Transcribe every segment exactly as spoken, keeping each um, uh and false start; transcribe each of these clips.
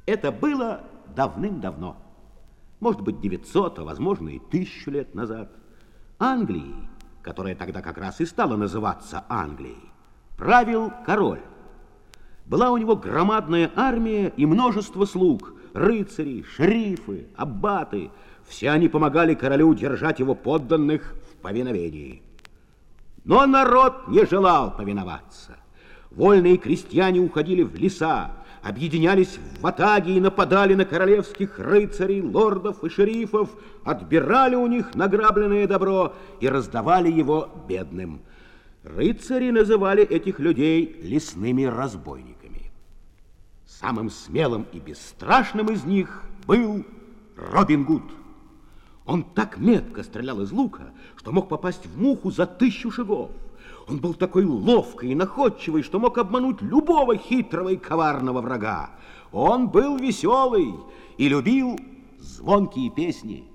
Это было давным-давно. Может быть, девятьсот, а возможно и тысячу лет назад. Англией, которая тогда как раз и стала называться Англией, правил король. Была у него громадная армия и множество слуг, рыцари, шерифы, аббаты. Все они помогали королю держать его подданных в повиновении. Но народ не желал повиноваться. Вольные крестьяне уходили в леса, объединялись в ватаги и нападали на королевских рыцарей, лордов и шерифов, отбирали у них награбленное добро и раздавали его бедным. Рыцари называли этих людей лесными разбойниками. Самым смелым и бесстрашным из них был Робин Гуд. Он так метко стрелял из лука, что мог попасть в муху за тысячу шагов. Он был такой ловкий и находчивый, что мог обмануть любого хитрого и коварного врага. Он был веселый и любил звонкие песни.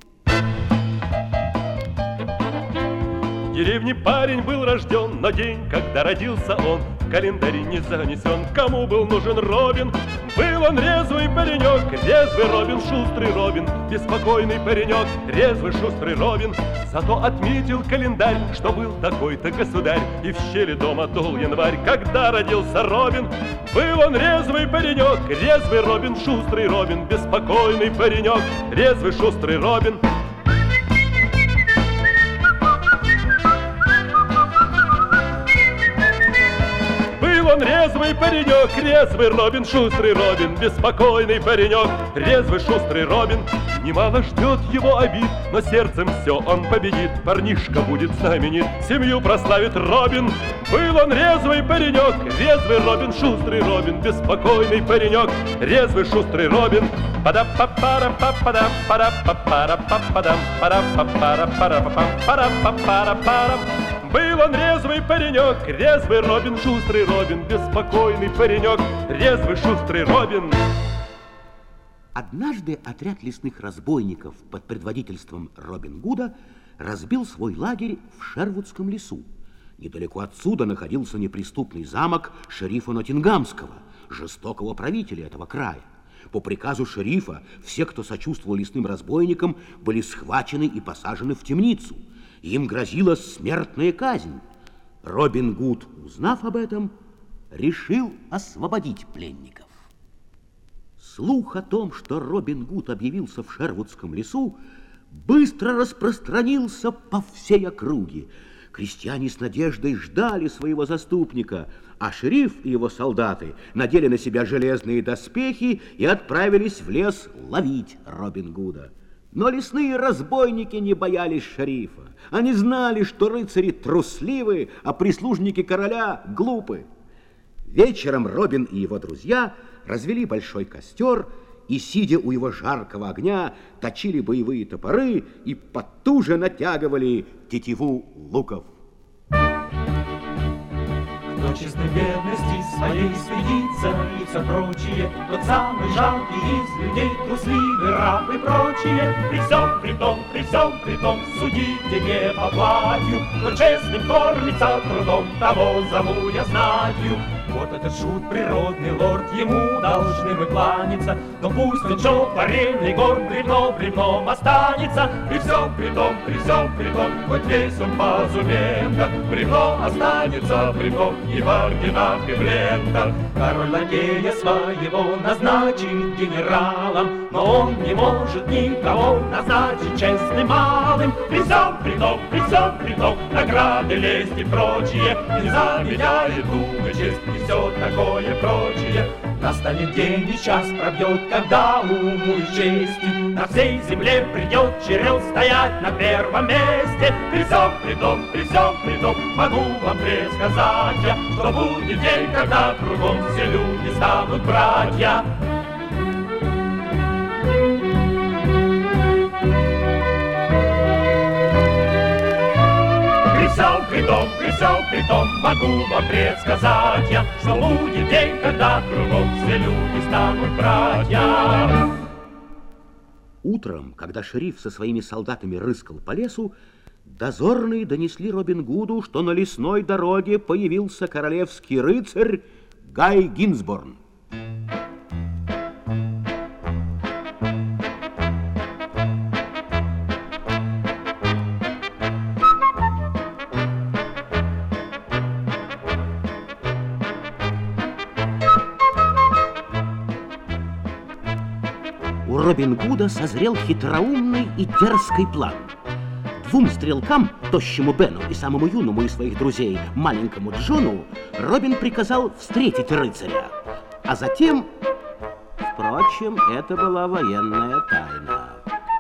В деревне парень был рожден, но день, когда родился он, в календаре не занесен. Кому был нужен Робин? Был он резвый паренек, резвый Робин, шустрый Робин, беспокойный паренек, резвый шустрый Робин. Зато отметил календарь, что был такой-то государь, и в щели дома дул январь, когда родился Робин. Был он резвый паренек, резвый Робин, шустрый Робин, беспокойный паренек, резвый шустрый Робин. Он резвый паренек, резвый Робин, шустрый Робин, беспокойный паренек, резвый шустрый Робин. Немало ждет его обид, но сердцем все он победит. Парнишка будет знаменит, семью прославит Робин. Был он резвый паренек, резвый Робин, шустрый Робин, беспокойный паренек, резвый шустрый Робин. Пада-па-пара-па-падам, пара-па-пара-па-падам, пара-па-пара-пара-па-пам, пара-па-пара-парам. Был он резвый паренек, резвый Робин, шустрый Робин, беспокойный паренек, резвый шустрый Робин. Однажды отряд лесных разбойников под предводительством Робин Гуда разбил свой лагерь в Шервудском лесу. Недалеко отсюда находился неприступный замок шерифа Ноттингамского, жестокого правителя этого края. По приказу шерифа все, кто сочувствовал лесным разбойникам, были схвачены и посажены в темницу. Им грозила смертная казнь. Робин Гуд, узнав об этом, решил освободить пленников. Слух о том, что Робин Гуд объявился в Шервудском лесу, быстро распространился по всей округе. Крестьяне с надеждой ждали своего заступника, а шериф и его солдаты надели на себя железные доспехи и отправились в лес ловить Робин Гуда. Но лесные разбойники не боялись шерифа. Они знали, что рыцари трусливы, а прислужники короля глупы. Вечером Робин и его друзья развели большой костер и, сидя у его жаркого огня, точили боевые топоры и потуже натягивали тетиву луков. Кто честной бедности своей стыдится и все прочее, тот самый жалкий из людей, трусливый раб и прочее. При всем при том, при всем при том, судите не по платью, кто честным кормится трудом, того зову я знатью. Вот этот шут, природный лорд, ему должны мы кланяться, но пусть он чопорельный горд бревно бревном останется. При всем при том, при всем при том, хоть весь он позумента, бревно останется бревном и в орденах, и в лентах. Король лакея своего назначит генералом, но он не может никого назначить честным малым. При всем при том, при всем при том, награды, лесть и прочее не заменяет друга честь и все такое прочее. Настанет день и час пробьет, когда уму и чести на всей земле придет черед стоять на первом месте. При всем при том, при всем при том, могу вам предсказать я, что будет день, когда кругом все люди станут братья. При всем при том, при всем при том, могу вам предсказать я, что будет день, когда кругом все люди станут братья. Утром, когда шериф со своими солдатами рыскал по лесу, дозорные донесли Робин Гуду, что на лесной дороге появился королевский рыцарь Гай Гинсборн. Робин Гуда созрел хитроумный и дерзкий план. Двум стрелкам, тощему Бену и самому юному из своих друзей, маленькому Джону, Робин приказал встретить рыцаря. А затем... Впрочем, это была военная тайна.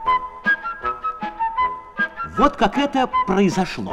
Вот как это произошло.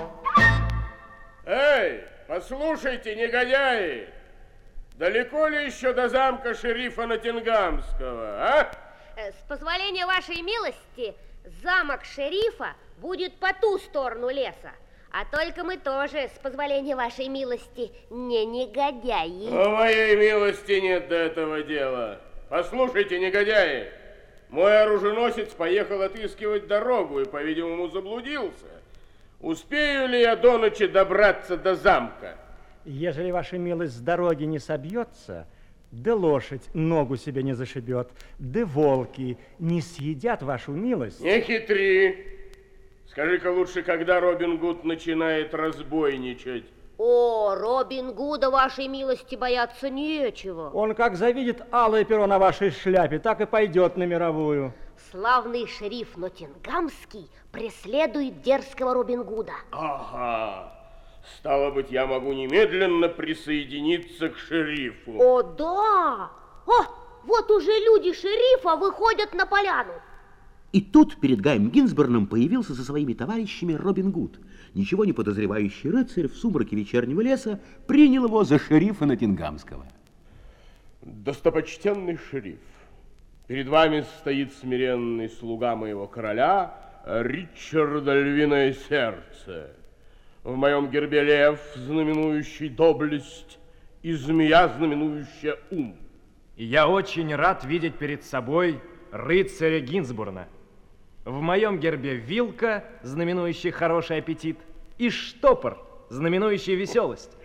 Эй, послушайте, негодяи! Далеко ли еще до замка шерифа Ноттингамского, а? С позволения вашей милости, замок шерифа будет по ту сторону леса. А только мы тоже, с позволения вашей милости, не негодяи. У моей милости нет до этого дела. Послушайте, негодяи, мой оруженосец поехал отыскивать дорогу и, по-видимому, заблудился. Успею ли я до ночи добраться до замка? Ежели ваша милость с дороги не собьется, да лошадь ногу себе не зашибет, да волки не съедят вашу милость. Не хитри. Скажи-ка лучше, когда Робин Гуд начинает разбойничать? О, Робин Гуда вашей милости бояться нечего. Он как завидит алое перо на вашей шляпе, так и пойдет на мировую. Славный шериф Ноттингамский преследует дерзкого Робин Гуда. Ага. Стало быть, я могу немедленно присоединиться к шерифу. О, да! О, вот уже люди шерифа выходят на поляну. И тут перед Гаем Гинсборном появился со своими товарищами Робин Гуд. Ничего не подозревающий рыцарь в сумраке вечернего леса принял его за шерифа Ноттингамского. Достопочтенный шериф, перед вами стоит смиренный слуга моего короля Ричарда Львиное Сердце. В моем гербе лев, знаменующий доблесть, и змея, знаменующая ум. И я очень рад видеть перед собой рыцаря Гинсборна. В моем гербе вилка, знаменующий хороший аппетит, и штопор, знаменующий веселость.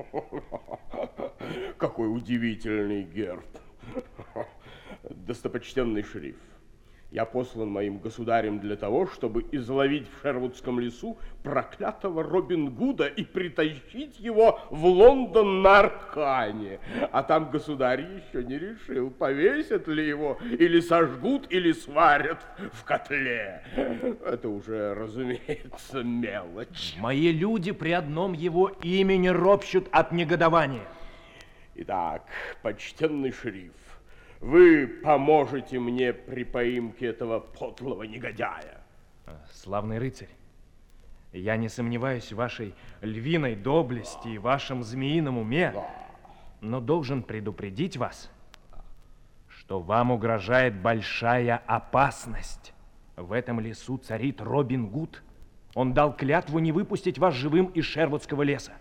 Какой удивительный герб. Достопочтенный шериф, я послан моим государем для того, чтобы изловить в Шервудском лесу проклятого Робин Гуда и притащить его в Лондон на Аркане. А там государь еще не решил, повесят ли его, или сожгут, или сварят в котле. Это уже, разумеется, мелочь. Мои люди при одном его имени ропщут от негодования. Итак, почтенный шериф, вы поможете мне при поимке этого подлого негодяя. Славный рыцарь, я не сомневаюсь в вашей львиной доблести и вашем змеином уме, но должен предупредить вас, что вам угрожает большая опасность. В этом лесу царит Робин Гуд. Он дал клятву не выпустить вас живым из Шервудского леса.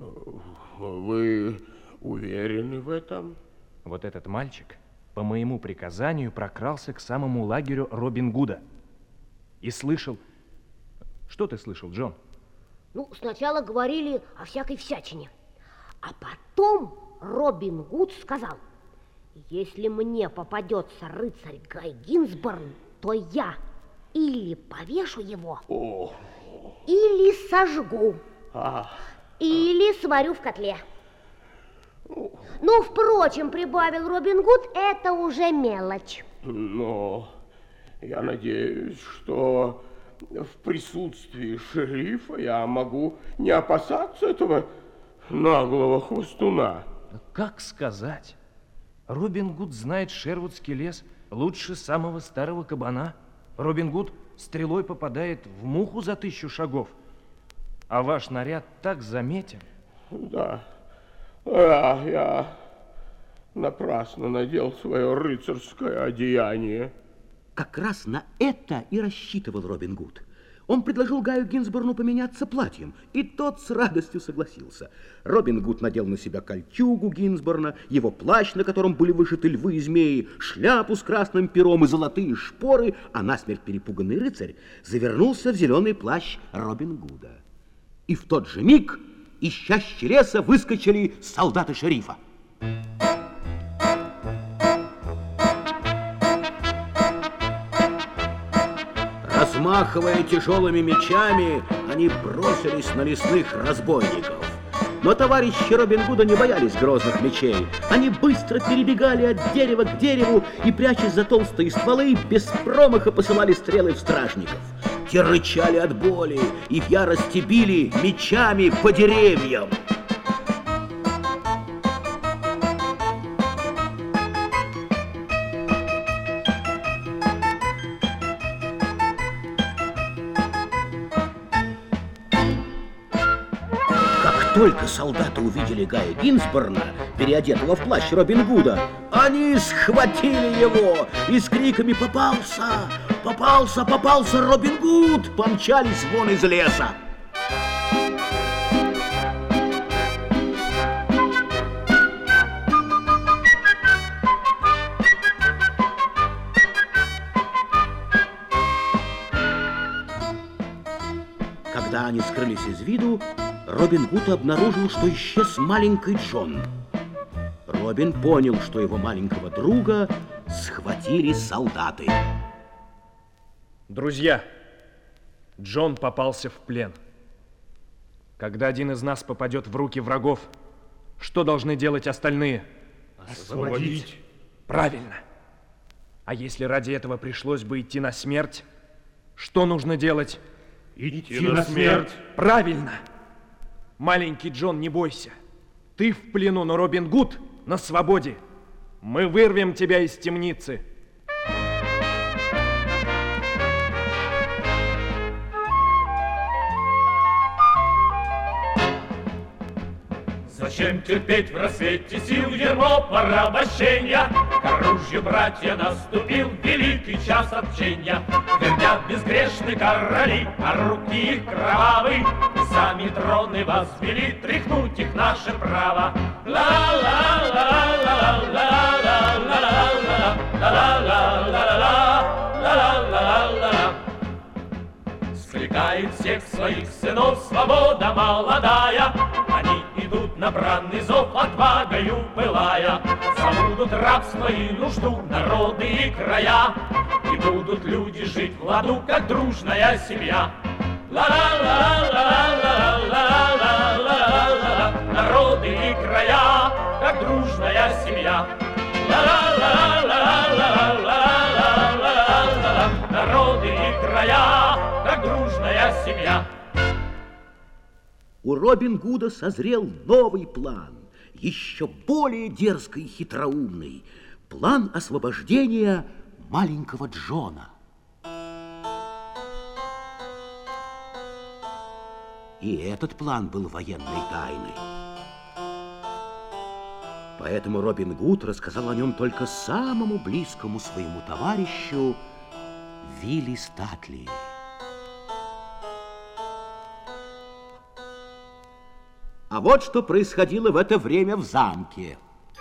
Вы уверены в этом? Вот этот мальчик по моему приказанию прокрался к самому лагерю Робин Гуда и слышал... Что ты слышал, Джон? Ну, сначала говорили о всякой всячине, а потом Робин Гуд сказал: если мне попадется рыцарь Гай Гинсборн, то я или повешу его, О. или сожгу, А. или сварю в котле. Ну, впрочем, прибавил Робин Гуд, это уже мелочь. Но я надеюсь, что в присутствии шерифа я могу не опасаться этого наглого хвостуна. Как сказать? Робин Гуд знает Шервудский лес лучше самого старого кабана. Робин Гуд стрелой попадает в муху за тысячу шагов. А ваш наряд так заметен. Да. А, я напрасно надел свое рыцарское одеяние. Как раз на это и рассчитывал Робин Гуд. Он предложил Гаю Гинсборну поменяться платьем, и тот с радостью согласился. Робин Гуд надел на себя кольчугу Гинсборна, его плащ, на котором были вышиты львы и змеи, шляпу с красным пером и золотые шпоры, а насмерть перепуганный рыцарь завернулся в зеленый плащ Робин Гуда. И в тот же миг из чащи леса выскочили солдаты шерифа. Размахивая тяжелыми мечами, они бросились на лесных разбойников. Но товарищи Робин Гуда не боялись грозных мечей. Они быстро перебегали от дерева к дереву и, прячась за толстые стволы, без промаха посылали стрелы в стражников. Те рычали от боли и в ярости били мечами по деревьям. Только солдаты увидели Гая Гинсборна, переодетого в плащ Робин Гуда, они схватили его и с криками «Попался! Попался! Попался Робин Гуд!» помчались вон из леса. Когда они скрылись из виду, Робин Гуд обнаружил, что исчез маленький Джон. Робин понял, что его маленького друга схватили солдаты. Друзья, Джон попался в плен. Когда один из нас попадет в руки врагов, что должны делать остальные? Освободить. Правильно. А если ради этого пришлось бы идти на смерть, что нужно делать? Идти на смерть. Правильно. Маленький Джон, не бойся. Ты в плену, но Робин Гуд на свободе. Мы вырвем тебя из темницы. Зачем терпеть в рассвете сил ермо порабощения? К оружию, братья, наступил великий час общения. Твердят безгрешны короли, а руки их кровавы, и сами троны возвели, тряхнуть их наше право. Скликает всех своих сынов свобода молодая, они идут на бранный зов, отвагою пылая. Забудут рабство и нужду народы и края, и будут люди жить в ладу, как дружная семья. Ла-ла-ла-ла-ла-ла-ла-ла-ла-ла, народы и края, как дружная семья. Ла-ла-ла-ла-ла-ла-ла-ла-ла, народы и края, как дружная семья. У Робин Гуда созрел новый план, еще более дерзкий и хитроумный. План освобождения маленького Джона. И этот план был военной тайной. Поэтому Робин Гуд рассказал о нем только самому близкому своему товарищу Вилли Статли. А вот что происходило в это время в замке.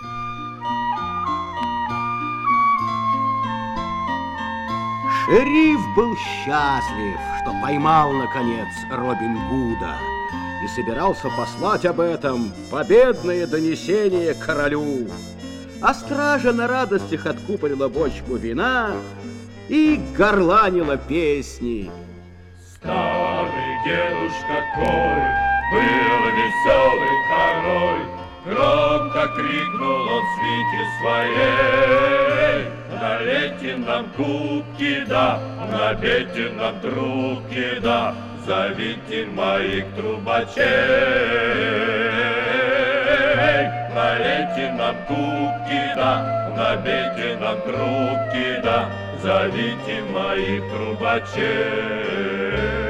Шериф был счастлив, что поймал, наконец, Робин Гуда и собирался послать об этом победное донесение королю. А стража на радостях откупорила бочку вина и горланила песни. Старый дедушка Кой был веселый король, громко крикнул он свите своей: налейте нам кубки, да, набейте нам трубки, да, зовите моих трубачей. Налейте нам кубки, да, набейте нам трубки, да, зовите моих трубачей.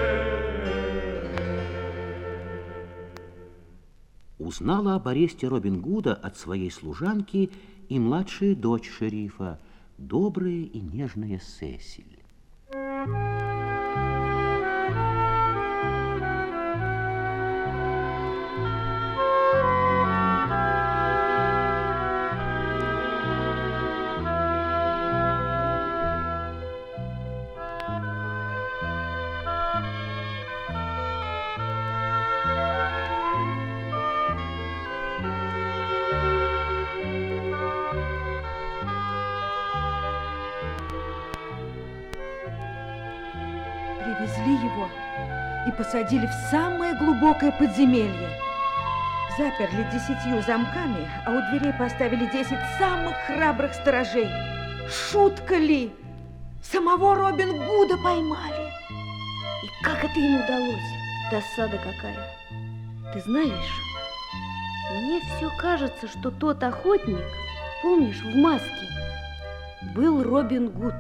Узнала об аресте Робин Гуда от своей служанки и младшая дочь шерифа, добрая и нежная Сесиль. Привезли его и посадили в самое глубокое подземелье. заперли десятью замками, а у дверей поставили десять самых храбрых сторожей. Шутка ли? Самого Робин Гуда поймали. И как это им удалось? Досада какая. Ты знаешь, мне все кажется, что тот охотник, помнишь, в маске, был Робин Гуд.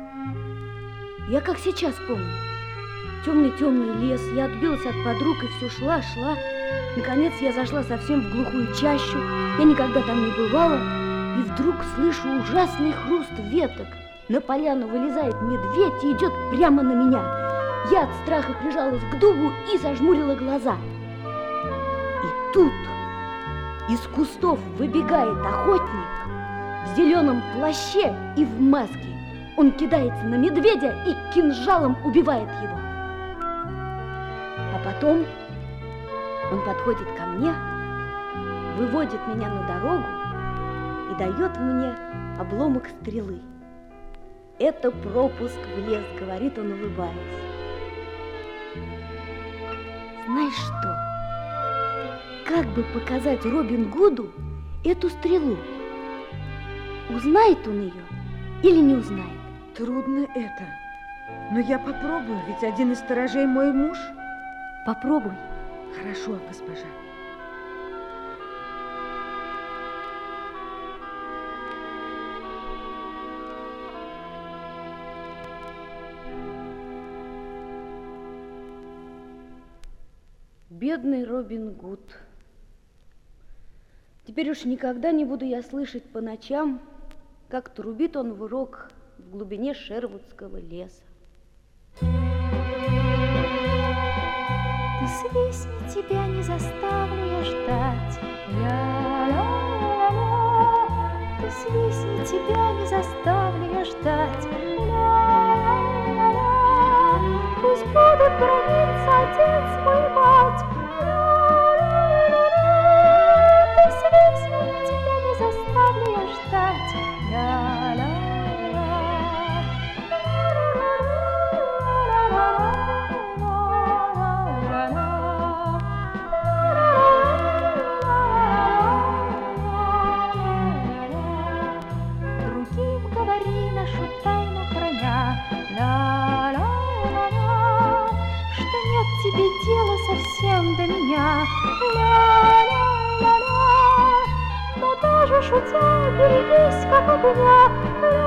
Я как сейчас помню. Темный-темный лес, я отбилась от подруг и все шла, шла. Наконец я зашла совсем в глухую чащу, я никогда там не бывала, и вдруг слышу ужасный хруст веток. На поляну вылезает медведь и идет прямо на меня. Я от страха прижалась к дубу и зажмурила глаза. И тут из кустов выбегает охотник в зеленом плаще и в маске. Он кидается на медведя и кинжалом убивает его. А потом он подходит ко мне, выводит меня на дорогу и дает мне обломок стрелы. Это пропуск в лес, говорит он, улыбаясь. Знаешь что? Как бы показать Робин Гуду эту стрелу? Узнает он ее или не узнает? Трудно это, но я попробую, ведь один из сторожей мой муж. Попробуй. Хорошо, госпожа. Бедный Робин Гуд. Теперь уж никогда не буду я слышать по ночам, как трубит он в рог в глубине Шервудского леса. Ты свистни, тебя не заставлю я ждать. Ля-ля-ля-ля. Ты свистни, тебя не заставлю я ждать. Ля-ля-ля-ля. Пусть будут брониться отец мой и мать. Ля-ля-ля-ля. Ты свистни, тебя не заставлю я ждать. Ля-ля-ля. Тебе дело совсем до меня, ля-ля-ля-ля, но даже шутя берегись, как огня, ля-ля-ля.